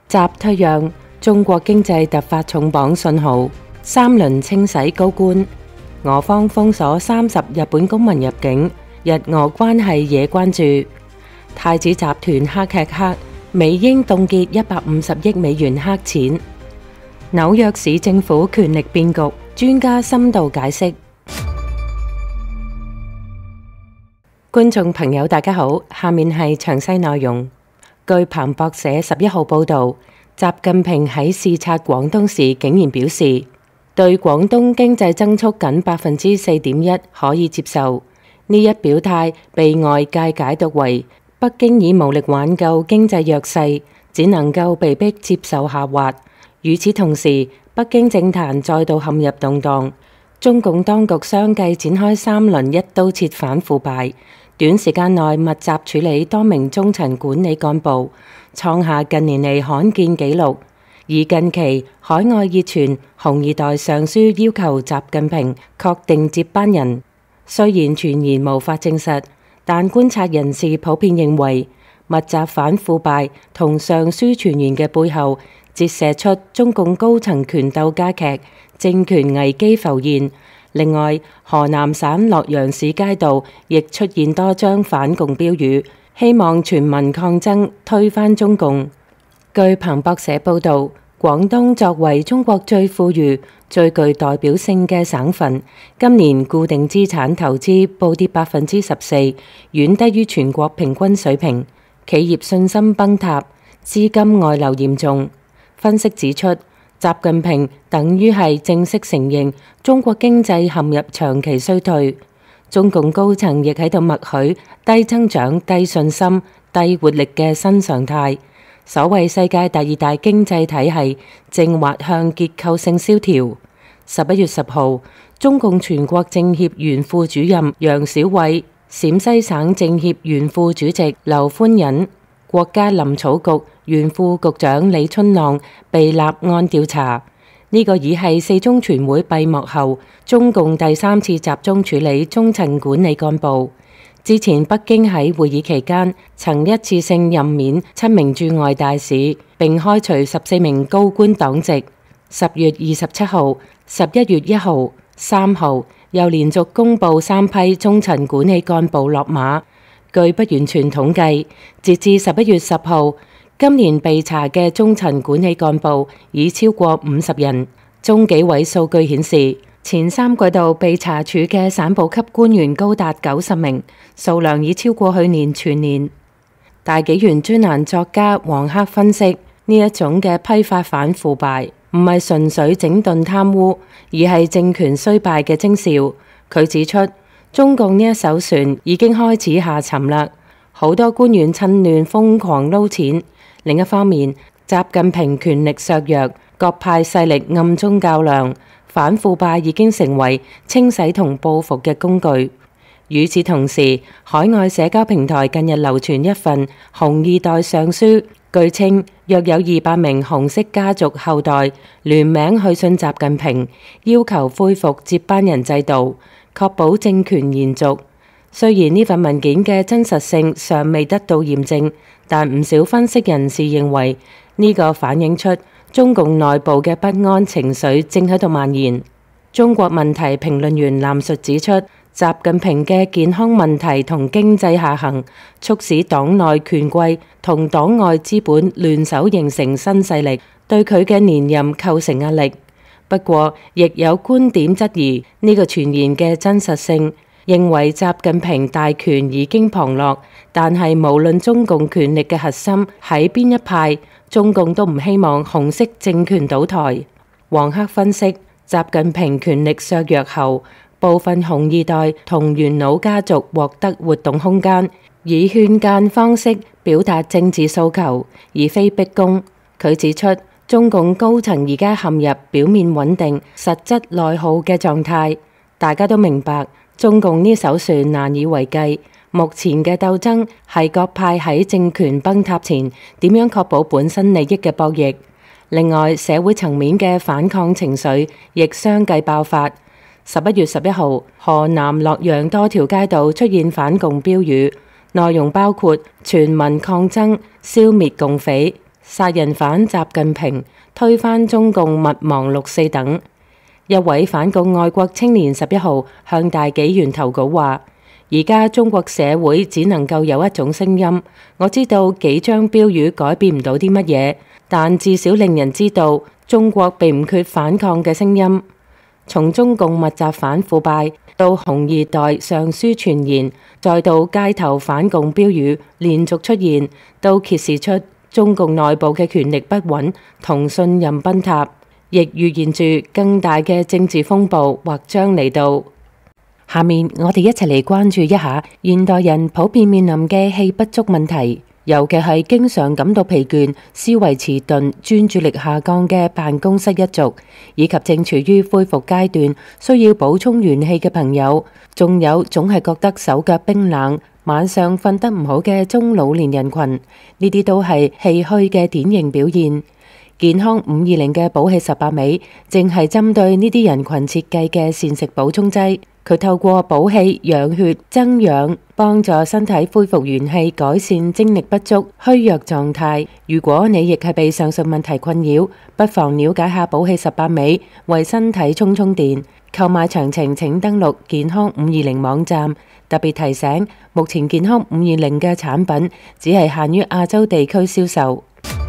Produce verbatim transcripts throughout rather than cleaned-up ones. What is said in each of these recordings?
習退讓，中國經濟突發重磅信號，三輪清洗高官，俄方封鎖三十日本公民入境，日俄關係惹關注。太子集團黑吃黑，美英凍結一百五十億美元黑錢。紐約市政府權力變局，專家深度解釋。觀眾朋友大家好，下面係詳細內容。據彭博社十一號報道，習近平喺視察廣東時竟然表示，對廣東經濟增速僅百分之四點一可以接受。呢一表態被外界解讀為北京以武力挽救經濟弱勢，只能夠被迫接受下滑。與此同時，北京政壇再度陷入動盪，中共當局相繼展開三輪一刀切反腐敗，短時間內密集處理多名中層管理幹部，創下近年嚟罕見紀錄。而近期海外熱傳紅二代上書要求習近平確定接班人，雖然傳言無法證實，但觀察人士普遍認為，密集反腐敗同上書傳言嘅背後，折射出中共高層權鬥加劇，政權危機浮現。另外，河南省洛陽市街道亦出現多張反共標語，希望全民抗爭，推翻中共。據彭博社報導，廣東作為中國最富裕、最具代表性嘅省份，今年固定資產投資暴跌百分之十四，遠低於全國平均水平，企業信心崩塌，資金外流嚴重。分析指出，習近平等於係正式承認中國經濟陷入長期衰退，中共高層亦喺度默許低增長、低信心、低活力嘅新常態。所謂世界第二大經濟體系正滑向結構性蕭條。十一月十號，中共全國政協原副主任楊小偉、陝西省政協原副主席劉歡仁、國家林草局原副局長李春浪被立案調查。呢、這個已係四中全會閉幕後，中共第三次集中處理中層管理幹部。之前北京喺會議期間曾一次性任免七名駐外大使，並開除十四名高官黨籍。十月二十七號、十一月一號、三號又連續公布三批中層管理幹部落馬。據不完全統計，截至十一月十號，今年被查嘅中層管理幹部已超過五十人。中紀委數據顯示，前三季度被查處嘅省部級官員高達九十名，數量已超過去年全年。大紀元專欄作家黃克分析，呢一種嘅批發反腐敗唔係純粹整頓貪污，而係政權衰敗嘅徵兆。佢指出，中共呢一艘船已經開始下沉啦，好多官員趁亂瘋狂撈錢。另一方面，習近平權力削弱，各派勢力暗中較量，反腐敗已經成為清洗同報復嘅工具。與此同時，海外社交平台近日流傳一份紅二代上書，據稱約有二百名紅色家族後代聯名去信習近平，要求恢復接班人制度，確保政權延續。雖然呢份文件嘅真實性尚未得到驗證，但唔少分析人士認為呢、這個反映出中共內部嘅不安情緒正喺度蔓延。中國問題評論員藍述指出，習近平嘅健康問題同經濟下行，促使黨內權貴同黨外資本聯手形成新勢力，對佢嘅連任構成壓力。不過，亦有觀點質疑呢個傳言嘅真實性，認為習近平大權已經旁落，但係無論中共權力嘅核心喺邊一派，中共都唔希望紅色政權倒台。黃克分析，習近平權力削弱後，部分紅二代同元老家族獲得活動空間，以勸諫方式表達政治訴求，而非逼宮。佢指出，中共高層而家陷入表面穩定、實質內耗嘅狀態。大家都明白，中共呢艘船難以為繼。目前嘅鬥爭係各派喺政權崩塌前點樣確保本身利益嘅博弈。另外，社會層面嘅反抗情緒亦相繼爆發。十一月十一號，河南洛陽多條街道出現反共標語，內容包括全民抗爭、消滅共匪、 殺人犯習近平推翻中共勿忘六四等。一位反共愛國青年十一號向大紀元投稿話：而家中國社會只能夠有一種聲音，我知道幾張標語改變唔到啲乜嘢，但至少令人知道中國並唔缺反抗嘅聲音。從中共密集反腐敗到紅二代上書傳言，再到街頭反共標語連續出現，都揭示出中共內部嘅權力不穩同信任崩塌，亦預言住更大嘅政治風暴或將嚟到。下面我哋一齊嚟關注一下現代人普遍面臨嘅氣不足問題，尤其係經常感到疲倦、思維遲鈍、專注力下降嘅辦公室一族，以及正處於恢復階段需要補充元氣嘅朋友，仲有總係覺得手腳冰冷、晚上瞓得唔好嘅中老年人群，呢啲都係氣虛嘅典型表現。健康五二零嘅補氣十八味，正係針對呢啲人群設計嘅膳食補充劑。佢透過補氣、養血、增氧，幫助身體恢復元氣，改善精力不足、虛弱狀態。如果你亦係被上述問題困擾，不妨了解下補氣十八味，為身體充充電。購買詳情請登錄健康五二零網站。特別提醒，目前健康五二零嘅產品只係限於亞洲地區銷售。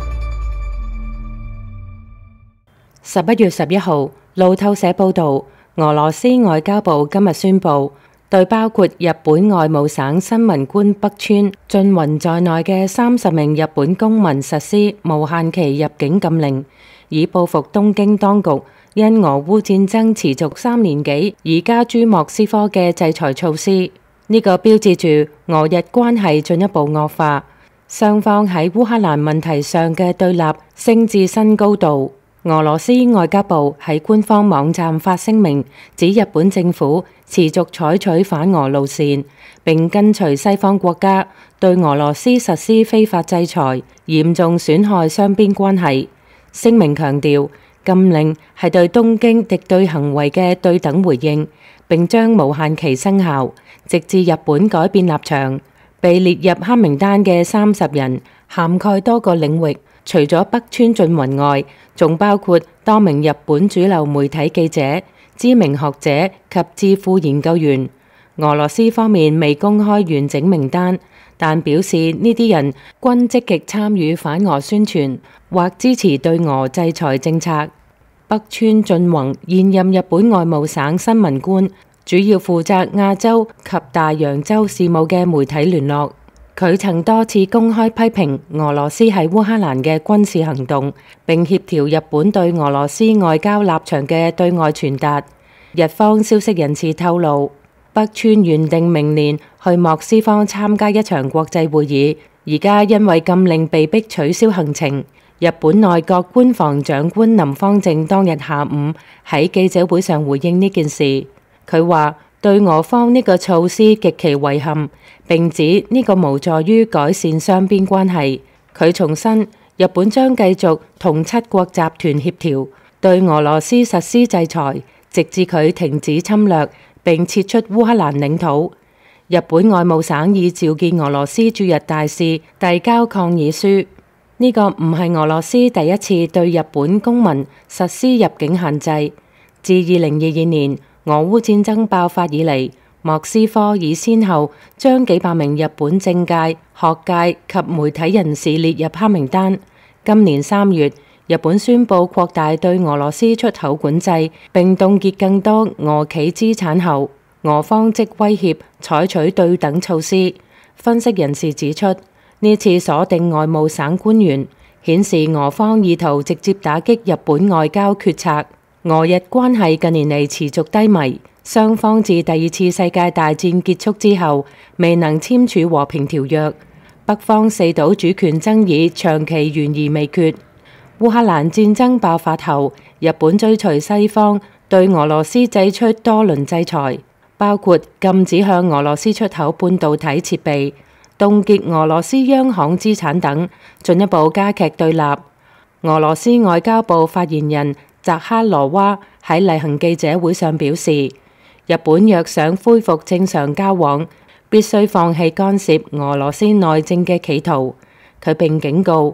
十一月十一號，路透社報道，俄羅斯外交部今日宣布，對包括日本外務省新聞官北川俊宏在內嘅三十名日本公民實施無限期入境禁令，以報復東京當局因俄烏戰爭持續三年幾而加諸莫斯科嘅制裁措施。呢、這個標誌住俄日關係進一步惡化，雙方喺烏克蘭問題上嘅對立升至新高度。俄羅斯外交部喺官方網站發聲明，指日本政府持續採取反俄路線，並跟隨西方國家對俄羅斯實施非法制裁，嚴重損害雙邊關係。聲明強調，禁令係對東京敵對行為嘅對等回應，並將無限期生效，直至日本改變立場。被列入黑名單嘅三十人涵蓋多個領域，除咗北川俊宏外，仲包括多名日本主流媒體記者、知名學者及智庫研究員。俄羅斯方面未公開完整名單，但表示呢啲人均積極參與反俄宣傳或支持對俄制裁政策。北川俊宏現任日本外務省新聞官，主要負責亞洲及大洋洲事務嘅媒體聯絡。佢曾多次公開批評俄羅斯喺烏克蘭嘅軍事行動，並協調日本對俄羅斯外交立場嘅對外傳達。日方消息人士透露，北川原定明年去莫斯科參加一場國際會議，而家因為禁令被迫取消行程。日本內閣官房長官林芳正當日下午喺記者會上回應呢件事，佢話對俄方呢個措施極其遺憾，並指呢個無助於改善雙邊關係。佢重申，日本將繼續同七國集團協調，對俄羅斯實施制裁，直至佢停止侵略並撤出烏克蘭領土。日本外務省已召見俄羅斯駐日大使，遞交抗議書。呢個唔係俄羅斯第一次對日本公民實施入境限制。自二零二二年俄烏戰爭爆發以嚟，莫斯科已先後將幾百名日本政界、學界及媒體人士列入黑名單。今年三月，日本宣布擴大對俄羅斯出口管制，並凍結更多俄企資產後，俄方即威脅採取對等措施。分析人士指出，呢次鎖定外務省官員，顯示俄方意圖直接打擊日本外交決策。俄日關係近年嚟持續低迷，雙方自第二次世界大戰結束之後，未能簽署和平條約。北方四島主權爭議長期懸而未決。烏克蘭戰爭爆發後，日本追隨西方對俄羅斯祭出多輪制裁，包括禁止向俄羅斯出口半導體設備、凍結俄羅斯央行資產等，進一步加劇對立。俄羅斯外交部發言人扎哈羅娃喺例行記者會上表示，日本若想恢復正常交往，必須放棄干涉俄羅斯內政嘅企圖。佢並警告，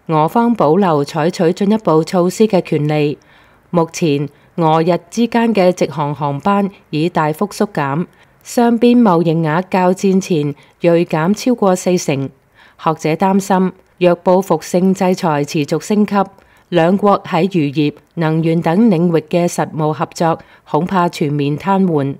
俄方保留採取進一步措施嘅權利。目前俄日之間嘅直航航班已大幅縮減，雙邊貿易額較戰前銳減超過四成。學者擔心，若報復性制裁持續升級，兩國喺漁業、能源等領域嘅實務合作恐怕全面癱瘓。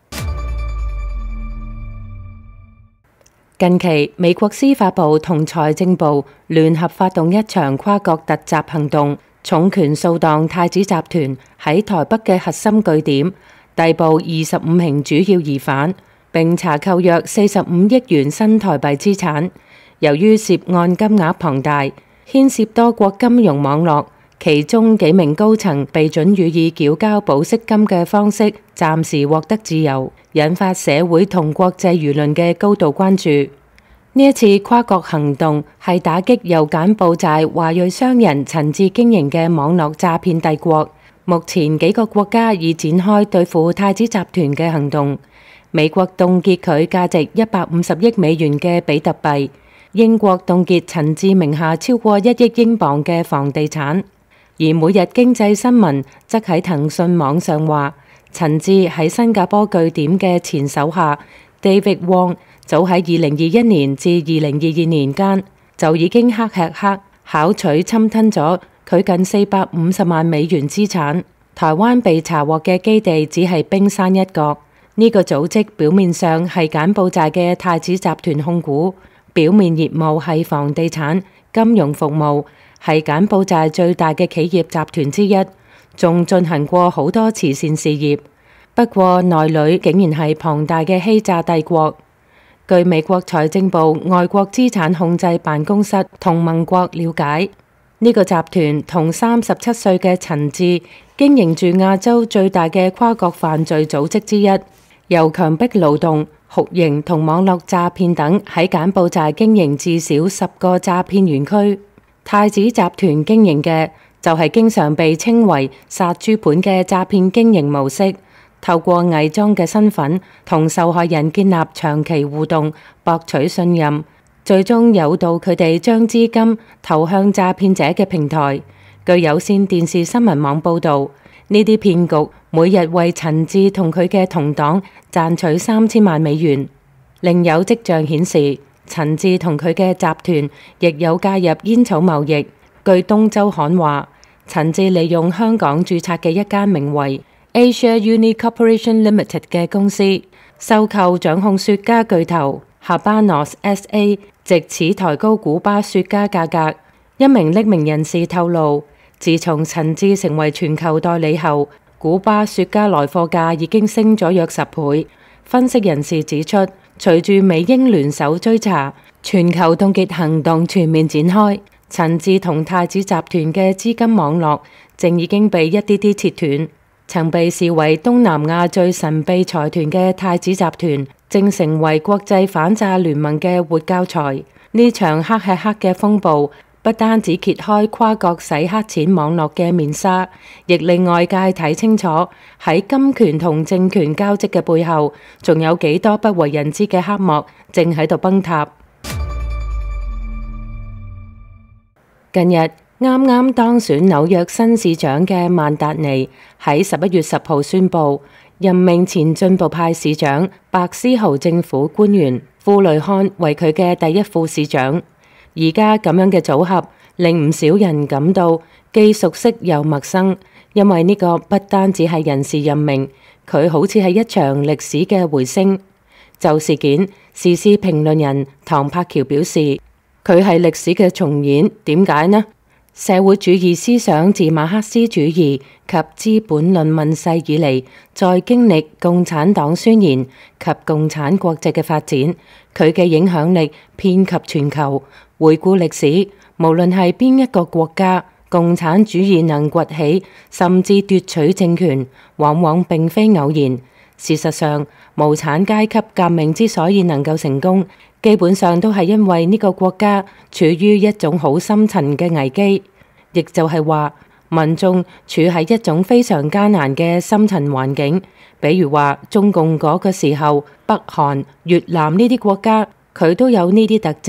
近期，美國司法部同財政部聯合發動一場跨國突襲行動，重拳掃蕩太子集團喺台北嘅核心據點，逮捕二十五名主要疑犯，並查扣約四十五億元新台幣資產。由於涉案金額龐大，牽涉多國金融網絡，其中幾名高層被准予以繳交保釋金嘅方式暫時獲得自由，引發社會同國際輿論嘅高度關注。呢一次跨國行動係打擊由柬埔寨華裔商人陳志經營嘅網絡詐騙帝國。目前幾個國家已展開對付太子集團嘅行動。美國凍結佢價值一百五十億美元嘅比特幣，英國凍結陳志名下超過一億英鎊嘅房地產。而每日經濟新聞則喺騰訊網上話，陳志喺新加坡據點嘅前手下 David Wong 早喺二零二一年至二零二二年間就已經黑吃黑巧取侵吞咗佢近四百五十萬美元資產。台灣被查獲嘅基地只係冰山一角。呢、這個組織表面上係柬埔寨嘅太子集團控股，表面業務係房地產、金融服務，係柬埔寨最大嘅企業集團之一，仲進行過好多慈善事業。不過內裏竟然係龐大嘅欺詐帝國。據美國財政部外國資產控制辦公室同盟國了解，呢、這個集團同三十七歲嘅陳志經營住亞洲最大嘅跨國犯罪組織之一，由強迫勞動、酷刑同網絡詐騙等喺柬埔寨經營至少十個詐騙園區。太子集團經營嘅就係經常被稱為殺豬盤嘅詐騙經營模式，透過偽裝嘅身份同受害人建立長期互動，博取信任，最終誘導佢哋將資金投向詐騙者嘅平台。據有線電視新聞網報導，呢啲騙局每日為陳志同佢嘅同黨賺取三千萬美元。另有跡象顯示，陳志同佢嘅集團亦有介入煙草貿易。據東周刊話，陳志利用香港註冊嘅一間名為 Asia Uni Corporation Limited 嘅公司，收購掌控雪茄巨頭 Habanos S A， 藉此抬高古巴雪茄價格。一名匿名人士透露，自從陳志成為全球代理後，古巴雪茄來貨價已經升咗約十倍。分析人士指出，隨住美英聯手追查，全球凍結行動全面展開，陳志同太子集團嘅資金網絡正已經被一啲啲切斷。曾被視為東南亞最神秘財團嘅太子集團，正成為國際反詐聯盟嘅活教材。呢場黑吃黑嘅風暴，不單止揭開跨國洗黑錢網絡嘅面紗，亦令外界睇清楚喺金權同政權交織嘅背後，仲有幾多不為人知嘅黑幕正喺度崩塌。近日啱啱當選紐約新市長嘅曼達尼喺十一月十號宣布任命前進步派市長白思豪政府官員富雷漢為佢嘅第一副市長。而家咁樣嘅組合令唔少人感到既熟悉又陌生，因為呢個不單止係人事任命，佢好似係一場歷史嘅回聲。就事件，時事評論人唐柏橋表示，佢係歷史嘅重演。點解呢？社會主義思想自馬克思主義及資本論問世以嚟，在經歷共產黨宣言及共產國際嘅發展，佢嘅影響力遍及全球。回顧歷史，無論係邊一個國家，共產主義能崛起，甚至奪取政權，往往並非偶然。事實上，無產階級革命之所以能夠成功，基本上都係因為呢個國家處於一種好深層嘅危機，亦就係話民眾處喺一種非常艱難嘅深層環境。比如話中共嗰個時候，北韓、越南呢啲國家，佢都有呢啲特徵，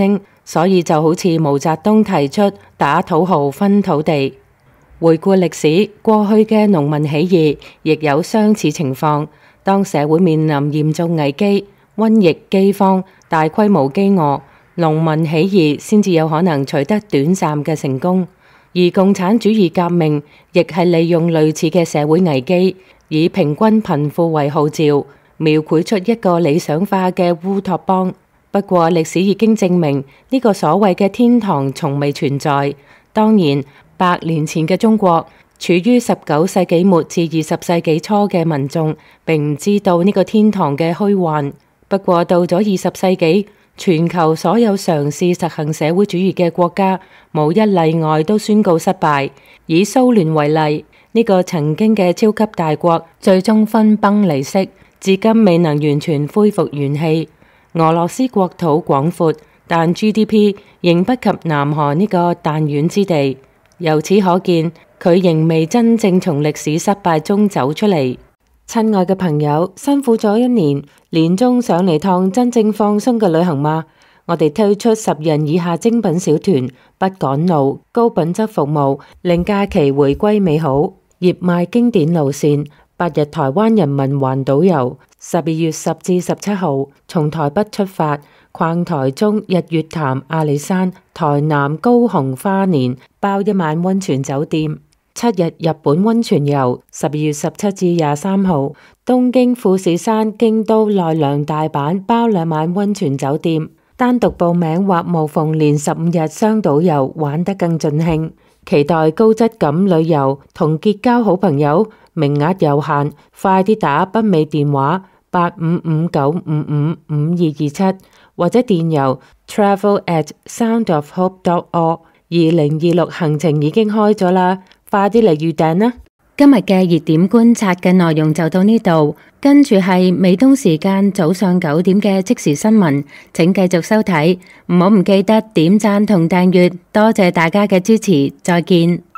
所以就好似毛澤東提出打土豪分土地。回顧歷史，過去嘅農民起義亦有相似情況。當社會面臨嚴重危機、瘟疫、饑荒、大規模饑餓，農民起義先至有可能取得短暫嘅成功。而共產主義革命亦係利用類似嘅社會危機，以平均貧富為號召，描繪出一個理想化嘅烏托邦。不過歷史已經證明，呢個所謂嘅天堂從未存在。當然，百年前嘅中國，處於十九世紀末至二十世紀初嘅民眾並唔知道呢個天堂嘅虛幻。不過到咗二十世紀，全球所有嘗試實行社會主義嘅國家，無一例外都宣告失敗。以蘇聯為例，呢個曾經嘅超級大國，最終分崩離析，至今未能完全恢復元氣。俄羅斯國土廣闊，但 G D P 仍不及南韓呢個彈丸之地。由此可見，佢仍未真正從歷史失敗中走出嚟。親愛嘅朋友，辛苦咗一年，年終上嚟趟真正放鬆嘅旅行嗎？我哋推出十人以下精品小團，不趕路，高品質服務，令假期回歸美好。熱賣經典路線，八日台灣人民環島遊，十二月十至十七號從台北出發，逛台中、日月潭、阿里山、台南、高雄、花蓮，包一晚溫泉酒店。七日日本溫泉遊，十二月十七至廿三號，東京、富士山、京都、奈良、大阪，包兩晚溫泉酒店。單獨報名或無縫連十五日雙島遊，玩得更盡興。期待高質感旅遊同結交好朋友，名額有限，快啲打北美電話八五五九五五五二二七或者電郵 travel at soundofhope dot org。二零二六行程已經開咗啦，快啲嚟預訂啦！今日嘅熱點觀察嘅內容就到呢度，跟住係美東時間早上九點嘅即時新聞，請繼續收睇，唔好唔記得點讚同訂閱，多謝大家嘅支持，再見。